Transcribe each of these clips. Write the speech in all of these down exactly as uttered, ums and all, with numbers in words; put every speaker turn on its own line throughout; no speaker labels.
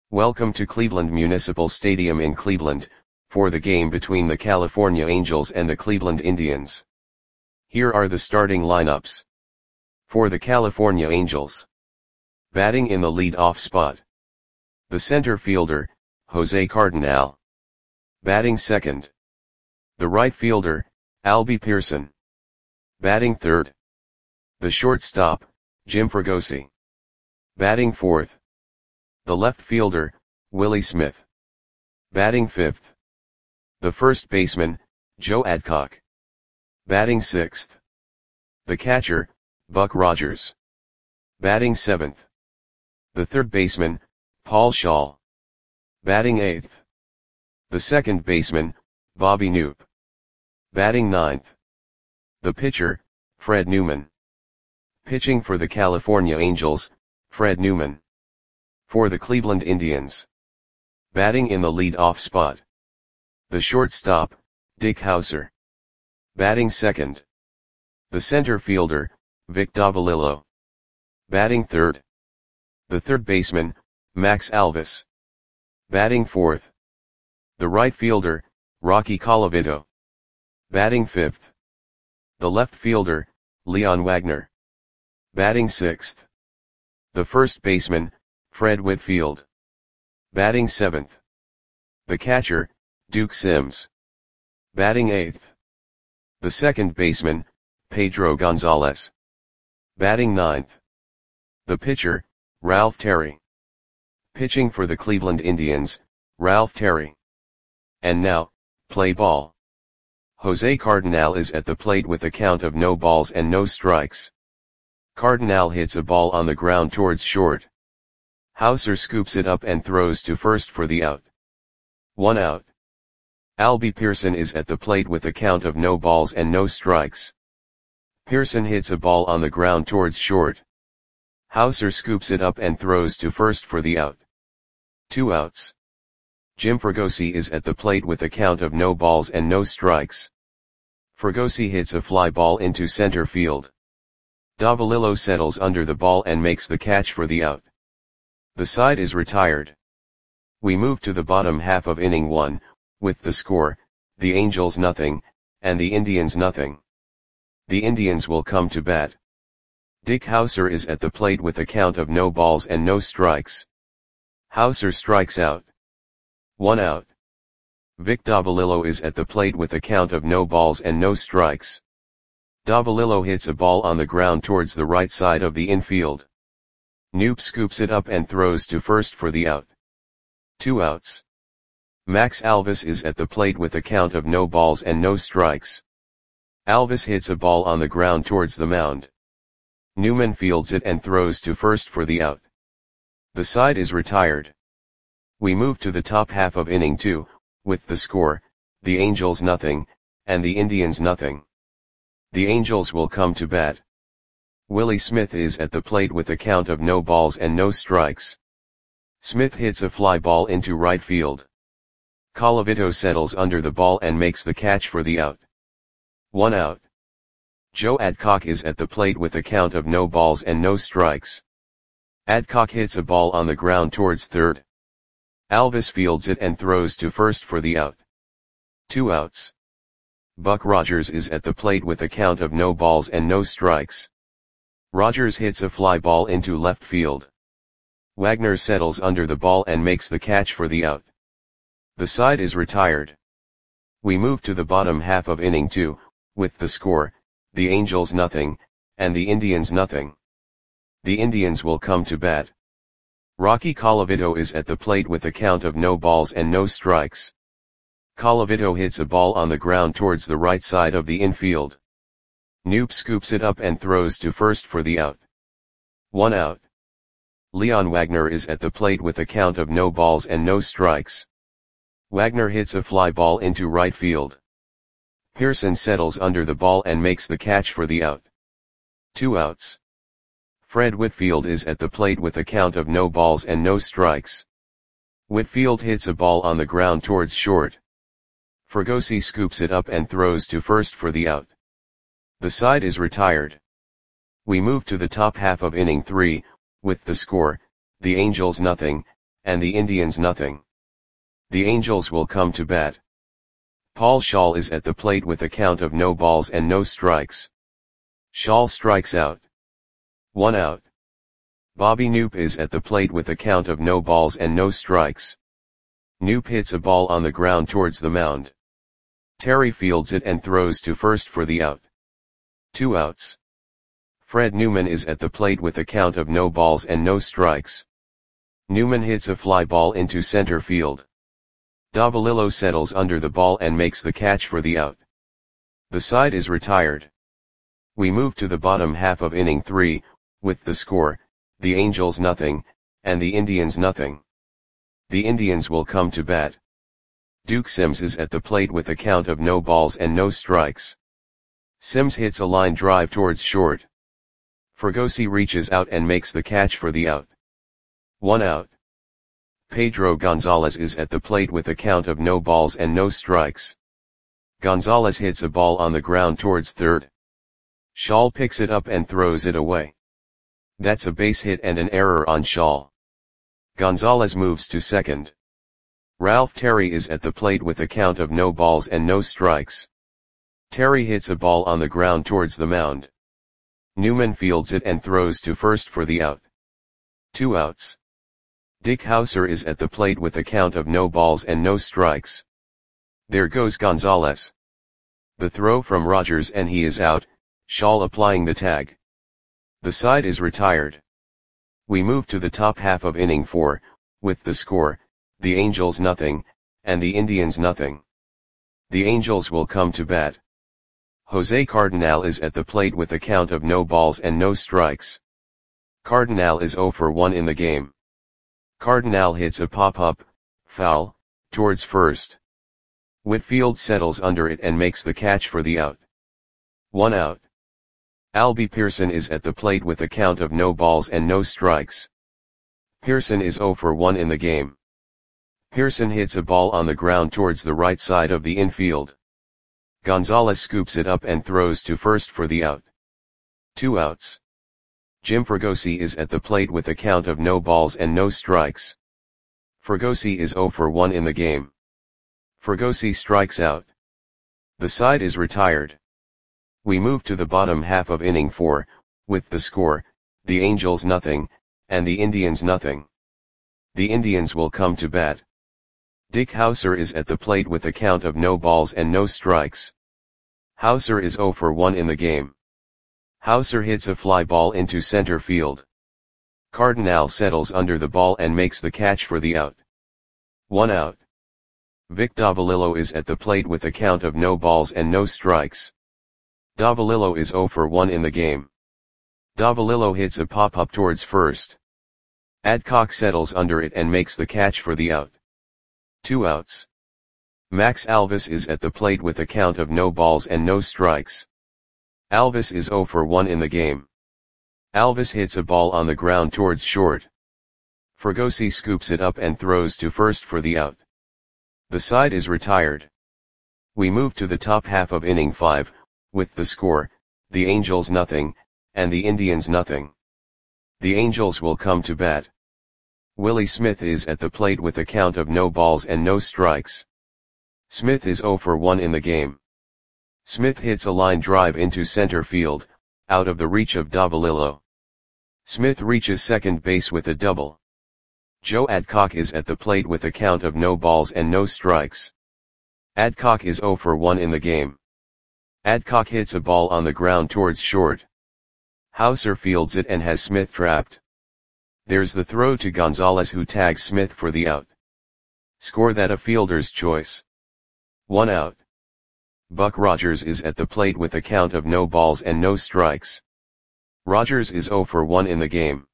Welcome to Cleveland Municipal Stadium in Cleveland, for the game between the California Angels and the Cleveland Indians. Here are the starting lineups. For the California Angels. Batting in the lead-off spot. The center fielder, Jose Cardinal. Batting second. The right fielder, Albie Pearson. Batting third. The shortstop, Jim Fregosi. Batting fourth. The left fielder, Willie Smith. Batting fifth. The first baseman, Joe Adcock. Batting sixth. The catcher, Buck Rogers. Batting seventh. The third baseman, Paul Schall. Batting eighth. The second baseman, Bobby Knoop. Batting ninth. The pitcher, Fred Newman. Pitching for the California Angels, Fred Newman. For the Cleveland Indians. Batting in the lead-off spot. The shortstop, Dick Howser. Batting second. The center fielder, Vic Davalillo. Batting third. The third baseman, Max Alvis. Batting fourth. The right fielder, Rocky Colavito. Batting fifth. The left fielder, Leon Wagner. Batting sixth. The first baseman, Fred Whitfield. Batting seventh. The catcher, Duke Sims. Batting eighth. The second baseman, Pedro Gonzalez. Batting ninth. The pitcher, Ralph Terry. Pitching for the Cleveland Indians, Ralph Terry. And now, play ball. Jose Cardinal is at the plate with a count of no balls and no strikes. Cardinal hits a ball on the ground towards short. Howser scoops it up and throws to first for the out. One out. Albie Pearson is at the plate with a count of no balls and no strikes. Pearson hits a ball on the ground towards short. Howser scoops it up and throws to first for the out. Two outs. Jim Fregosi is at the plate with a count of no balls and no strikes. Fregosi hits a fly ball into center field. Davalillo settles under the ball and makes the catch for the out. The side is retired. We move to the bottom half of inning one, with the score, the Angels nothing, and the Indians nothing. The Indians will come to bat. Dick Howser is at the plate with a count of no balls and no strikes. Howser strikes out. One out. Vic Davalillo is at the plate with a count of no balls and no strikes. Davalillo hits a ball on the ground towards the right side of the infield. Knoop scoops it up and throws to first for the out. Two outs. Max Alvis is at the plate with a count of no balls and no strikes. Alvis hits a ball on the ground towards the mound. Newman fields it and throws to first for the out. The side is retired. We move to the top half of inning two, with the score, the Angels nothing, and the Indians nothing. The Angels will come to bat. Willie Smith is at the plate with a count of no balls and no strikes. Smith hits a fly ball into right field. Colavito settles under the ball and makes the catch for the out. One out. Joe Adcock is at the plate with a count of no balls and no strikes. Adcock hits a ball on the ground towards third. Alvis fields it and throws to first for the out. Two outs. Buck Rogers is at the plate with a count of no balls and no strikes. Rogers hits a fly ball into left field. Wagner settles under the ball and makes the catch for the out. The side is retired. We move to the bottom half of inning two, with the score, the Angels nothing, and the Indians nothing. The Indians will come to bat. Rocky Colavito is at the plate with a count of no balls and no strikes. Colavito hits a ball on the ground towards the right side of the infield. Knoop scoops it up and throws to first for the out. One out. Leon Wagner is at the plate with a count of no balls and no strikes. Wagner hits a fly ball into right field. Pearson settles under the ball and makes the catch for the out. Two outs. Fred Whitfield is at the plate with a count of no balls and no strikes. Whitfield hits a ball on the ground towards short. Fregosi scoops it up and throws to first for the out. The side is retired. We move to the top half of inning three, with the score, the Angels nothing, and the Indians nothing. The Angels will come to bat. Paul Shaw is at the plate with a count of no balls and no strikes. Shaw strikes out. One out. Bobby Knoop is at the plate with a count of no balls and no strikes. Knoop hits a ball on the ground towards the mound. Terry fields it and throws to first for the out. Two outs. Fred Newman is at the plate with a count of no balls and no strikes. Newman hits a fly ball into center field. Davalillo settles under the ball and makes the catch for the out. The side is retired. We move to the bottom half of inning three, with the score, the Angels nothing, and the Indians nothing. The Indians will come to bat. Duke Sims is at the plate with a count of no balls and no strikes. Sims hits a line drive towards short. Fregosi reaches out and makes the catch for the out. One out. Pedro Gonzalez is at the plate with a count of no balls and no strikes. Gonzalez hits a ball on the ground towards third. Shaw picks it up and throws it away. That's a base hit and an error on Shaw. Gonzalez moves to second. Ralph Terry is at the plate with a count of no balls and no strikes. Terry hits a ball on the ground towards the mound. Newman fields it and throws to first for the out. Two outs. Dick Hauser is at the plate with a count of no balls and no strikes. There goes Gonzalez. The throw from Rogers and he is out, Shaw applying the tag. The side is retired. We move to the top half of inning four, with the score, the Angels nothing, and the Indians nothing. The Angels will come to bat. Jose Cardinal is at the plate with a count of no balls and no strikes. Cardinal is zero for one in the game. Cardinal hits a pop-up, foul, towards first. Whitfield settles under it and makes the catch for the out. One out. Albie Pearson is at the plate with a count of no balls and no strikes. Pearson is zero for one in the game. Pearson hits a ball on the ground towards the right side of the infield. Gonzalez scoops it up and throws to first for the out. Two outs. Jim Fregosi is at the plate with a count of no balls and no strikes. Fregosi is zero for one in the game. Fregosi strikes out. The side is retired. We move to the bottom half of inning four, with the score, the Angels nothing, and the Indians nothing. The Indians will come to bat. Dick Hauser is at the plate with a count of no balls and no strikes. Hauser is zero for one in the game. Hauser hits a fly ball into center field. Cardinal settles under the ball and makes the catch for the out. One out. Vic Davalillo is at the plate with a count of no balls and no strikes. Davalillo is zero for one in the game. Davalillo hits a pop-up towards first. Adcock settles under it and makes the catch for the out. Two outs. Max Alvis is at the plate with a count of no balls and no strikes. Alvis is zero for one in the game. Alvis hits a ball on the ground towards short. Fregosi scoops it up and throws to first for the out. The side is retired. We move to the top half of inning five, with the score, the Angels nothing, and the Indians nothing. The Angels will come to bat. Willie Smith is at the plate with a count of no balls and no strikes. Smith is zero for one in the game. Smith hits a line drive into center field, out of the reach of Davalillo. Smith reaches second base with a double. Joe Adcock is at the plate with a count of no balls and no strikes. Adcock is zero for one in the game. Adcock hits a ball on the ground towards short. Hauser fields it and has Smith trapped. There's the throw to Gonzalez, who tags Smith for the out. Score that a fielder's choice. One out. Buck Rogers is at the plate with a count of no balls and no strikes. Rogers is zero for one in the game.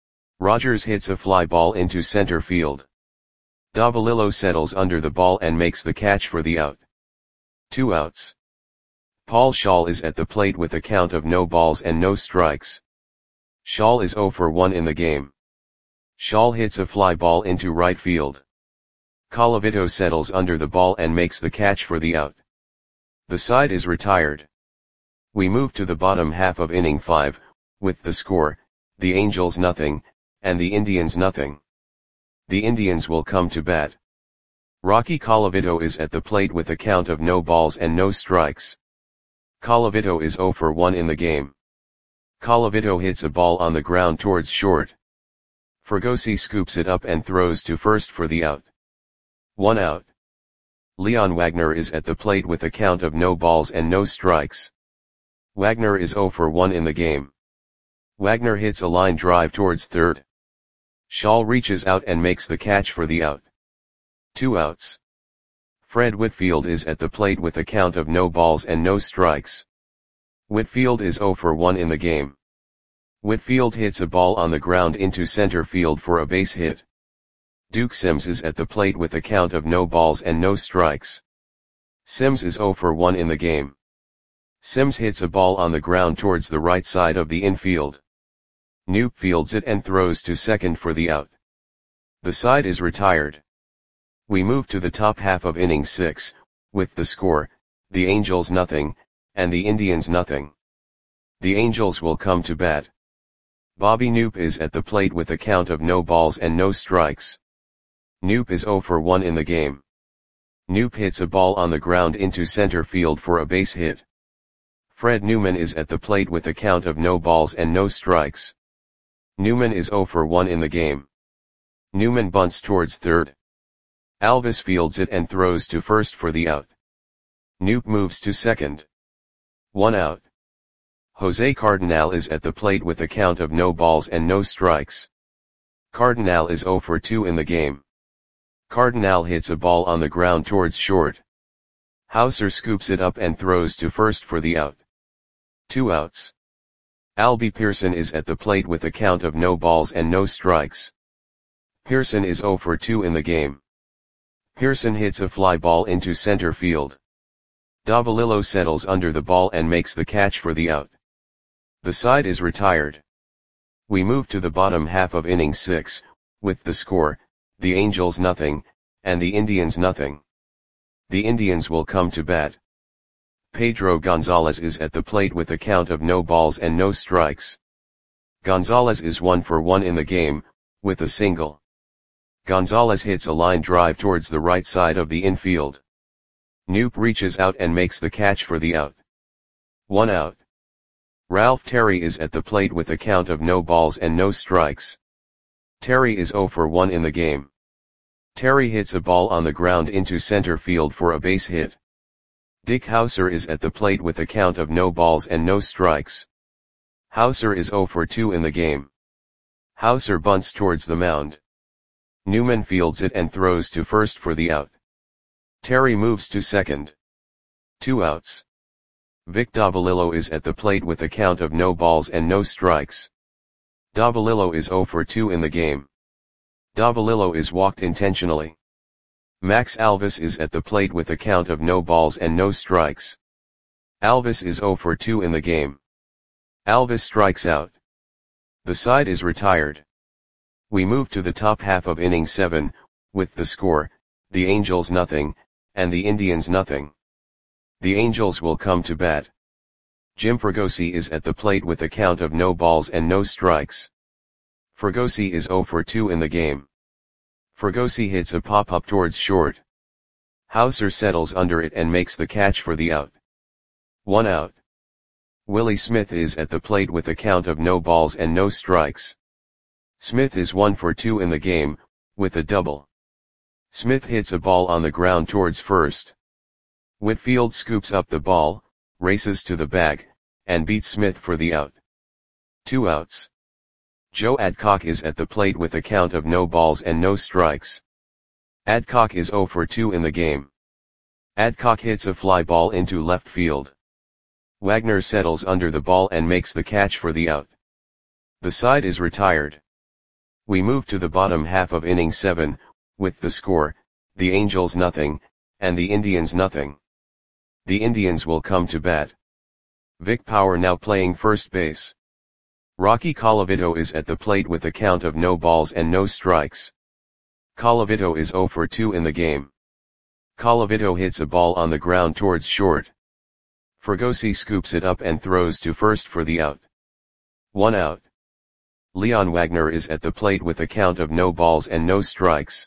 Rogers hits a fly ball into center field. Davalillo settles under the ball and makes the catch for the out. Two outs. Paul Shaw is at the plate with a count of no balls and no strikes. Shaw is zero for one in the game. Shaw hits a fly ball into right field. Colavito settles under the ball and makes the catch for the out. The side is retired. We move to the bottom half of inning five, with the score, the Angels nothing, and the Indians nothing. The Indians will come to bat. Rocky Colavito is at the plate with a count of no balls and no strikes. Colavito is zero for one in the game. Colavito hits a ball on the ground towards short. Fregosi scoops it up and throws to first for the out. One out. Leon Wagner is at the plate with a count of no balls and no strikes. Wagner is zero for one in the game. Wagner hits a line drive towards third. Schall reaches out and makes the catch for the out. Two outs. Fred Whitfield is at the plate with a count of no balls and no strikes. Whitfield is zero for one in the game. Whitfield hits a ball on the ground into center field for a base hit. Duke Sims is at the plate with a count of no balls and no strikes. Sims is zero for one in the game. Sims hits a ball on the ground towards the right side of the infield. Knoop fields it and throws to second for the out. The side is retired. We move to the top half of inning six, with the score, the Angels nothing, and the Indians nothing. The Angels will come to bat. Bobby Knoop is at the plate with a count of no balls and no strikes. Knoop is zero for one in the game. Knoop hits a ball on the ground into center field for a base hit. Fred Newman is at the plate with a count of no balls and no strikes. Newman is zero for one in the game. Newman bunts towards third. Alvis fields it and throws to first for the out. Knoop moves to second. One out. Jose Cardinal is at the plate with a count of no balls and no strikes. Cardinal is zero for two in the game. Cardinal hits a ball on the ground towards short. Hauser scoops it up and throws to first for the out. Two outs. Albie Pearson is at the plate with a count of no balls and no strikes. Pearson is zero for two in the game. Pearson hits a fly ball into center field. Davalillo settles under the ball and makes the catch for the out. The side is retired. We move to the bottom half of inning six, with the score, the Angels nothing, and the Indians nothing. The Indians will come to bat. Pedro Gonzalez is at the plate with a count of no balls and no strikes. Gonzalez is one for one in the game, with a single. Gonzalez hits a line drive towards the right side of the infield. Knoop reaches out and makes the catch for the out. One out. Ralph Terry is at the plate with a count of no balls and no strikes. Terry is zero for one in the game. Terry hits a ball on the ground into center field for a base hit. Dick Hauser is at the plate with a count of no balls and no strikes. Hauser is zero for two in the game. Hauser bunts towards the mound. Newman fields it and throws to first for the out. Terry moves to second. Two outs. Vic Davalillo is at the plate with a count of no balls and no strikes. Davalillo is zero for two in the game. Davalillo is walked intentionally. Max Alvis is at the plate with a count of no balls and no strikes. Alvis is zero for two in the game. Alvis strikes out. The side is retired. We move to the top half of inning seven, with the score, the Angels nothing, and the Indians nothing. The Angels will come to bat. Jim Fregosi is at the plate with a count of no balls and no strikes. Fregosi is zero for two in the game. Fregosi hits a pop-up towards short. Hauser settles under it and makes the catch for the out. One out. Willie Smith is at the plate with a count of no balls and no strikes. Smith is one for two in the game, with a double. Smith hits a ball on the ground towards first. Whitfield scoops up the ball, races to the bag, and beats Smith for the out. Two outs. Joe Adcock is at the plate with a count of no balls and no strikes. Adcock is zero for two in the game. Adcock hits a fly ball into left field. Wagner settles under the ball and makes the catch for the out. The side is retired. We move to the bottom half of inning seven, with the score, the Angels nothing, and the Indians nothing. The Indians will come to bat. Vic Power now playing first base. Rocky Colavito is at the plate with a count of no balls and no strikes. Colavito is zero for two in the game. Colavito hits a ball on the ground towards short. Fregosi scoops it up and throws to first for the out. One out. Leon Wagner is at the plate with a count of no balls and no strikes.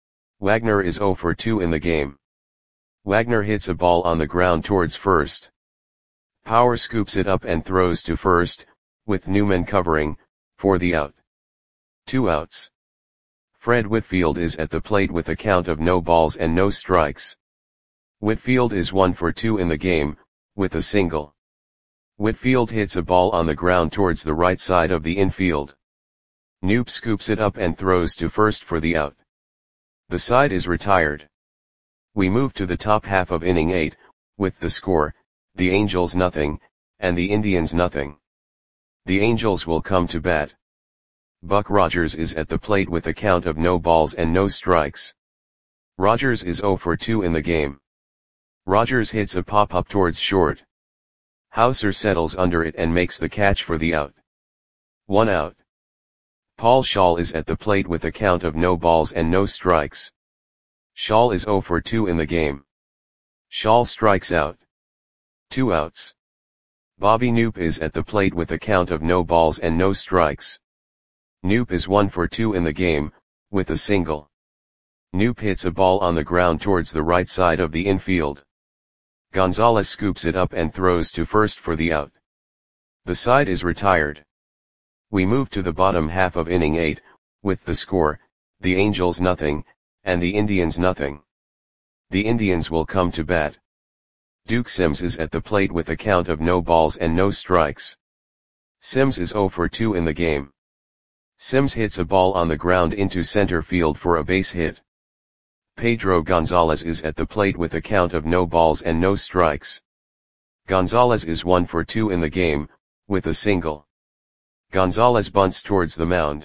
Wagner is zero for two in the game. Wagner hits a ball on the ground towards first. Power scoops it up and throws to first, with Newman covering, for the out. Two outs. Fred Whitfield is at the plate with a count of no balls and no strikes. Whitfield is one for two in the game, with a single. Whitfield hits a ball on the ground towards the right side of the infield. Knoop scoops it up and throws to first for the out. The side is retired. We move to the top half of inning eight, with the score, the Angels nothing, and the Indians nothing. The Angels will come to bat. Buck Rogers is at the plate with a count of no balls and no strikes. Rogers is zero for two in the game. Rogers hits a pop-up towards short. Hauser settles under it and makes the catch for the out. One out. Paul Schaal is at the plate with a count of no balls and no strikes. Schaal is zero for two in the game. Schaal strikes out. Two outs. Bobby Knoop is at the plate with a count of no balls and no strikes. Knoop is one for two in the game, with a single. Knoop hits a ball on the ground towards the right side of the infield. Gonzalez scoops it up and throws to first for the out. The side is retired. We move to the bottom half of inning eight, with the score, the Angels nothing, and the Indians nothing. The Indians will come to bat. Duke Sims is at the plate with a count of no balls and no strikes. Sims is zero for two in the game. Sims hits a ball on the ground into center field for a base hit. Pedro Gonzalez is at the plate with a count of no balls and no strikes. Gonzalez is one for two in the game, with a single. Gonzalez bunts towards the mound.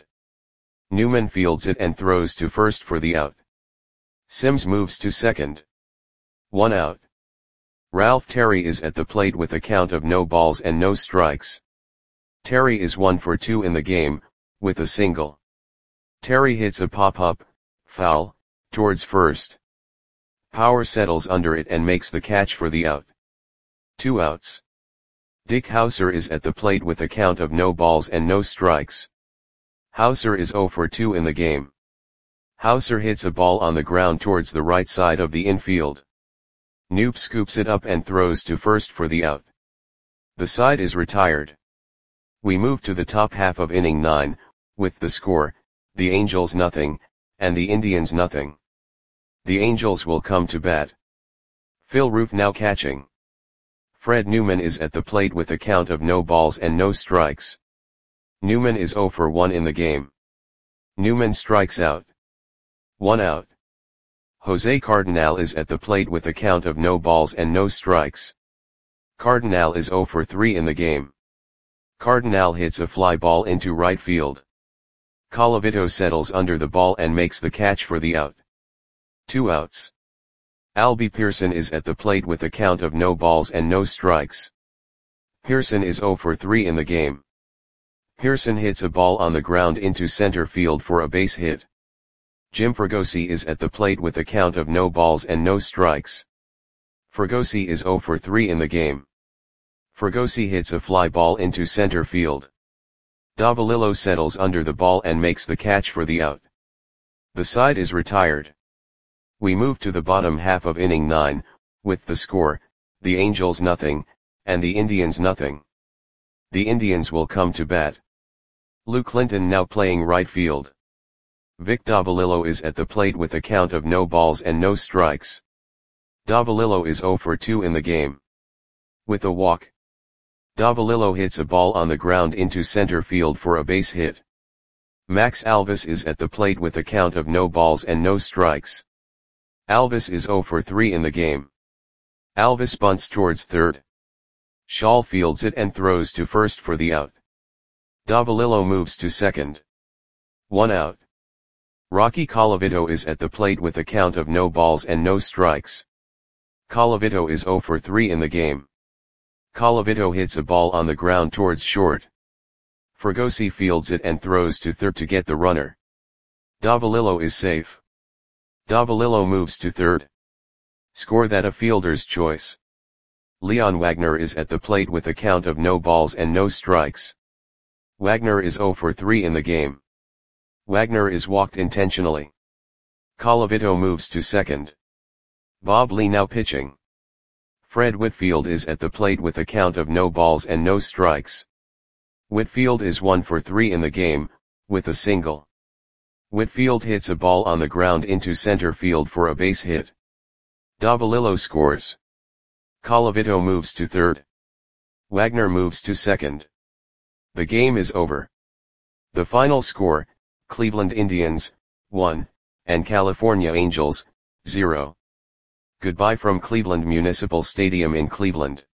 Newman fields it and throws to first for the out. Sims moves to second. One out. Ralph Terry is at the plate with a count of no balls and no strikes. Terry is one for two in the game, with a single. Terry hits a pop-up, foul, towards first. Power settles under it and makes the catch for the out. Two outs. Dick Hauser is at the plate with a count of no balls and no strikes. Hauser is zero for two in the game. Hauser hits a ball on the ground towards the right side of the infield. Knoop scoops it up and throws to first for the out. The side is retired. We move to the top half of inning nine, with the score, the Angels nothing, and the Indians nothing. The Angels will come to bat. Phil Roof now catching. Fred Newman is at the plate with a count of no balls and no strikes. Newman is zero for one in the game. Newman strikes out. One out. Jose Cardinal is at the plate with a count of no balls and no strikes. Cardinal is zero for three in the game. Cardinal hits a fly ball into right field. Colavito settles under the ball and makes the catch for the out. Two outs. Albie Pearson is at the plate with a count of no balls and no strikes. Pearson is zero for three in the game. Pearson hits a ball on the ground into center field for a base hit. Jim Fregosi is at the plate with a count of no balls and no strikes. Fregosi is zero for three in the game. Fregosi hits a fly ball into center field. Davalillo settles under the ball and makes the catch for the out. The side is retired. We move to the bottom half of inning nine, with the score, the Angels nothing, and the Indians nothing. The Indians will come to bat. Lou Clinton now playing right field. Vic Davalillo is at the plate with a count of no balls and no strikes. Davalillo is zero for two in the game. With a walk. Davalillo hits a ball on the ground into center field for a base hit. Max Alvis is at the plate with a count of no balls and no strikes. Alvis is zero for three in the game. Alvis bunts towards third. Schaal fields it and throws to first for the out. Davalillo moves to second. One out. Rocky Colavito is at the plate with a count of no balls and no strikes. Colavito is zero for three in the game. Colavito hits a ball on the ground towards short. Fregosi fields it and throws to third to get the runner. Davalillo is safe. Davalillo moves to third. Score that a fielder's choice. Leon Wagner is at the plate with a count of no balls and no strikes. Wagner is zero for three in the game. Wagner is walked intentionally. Colavito moves to second. Bob Lee now pitching. Fred Whitfield is at the plate with a count of no balls and no strikes. Whitfield is one for three in the game, with a single. Whitfield hits a ball on the ground into center field for a base hit. Davalillo scores. Colavito moves to third. Wagner moves to second. The game is over. The final score, Cleveland Indians, one, and California Angels, zero. Goodbye from Cleveland Municipal Stadium in Cleveland.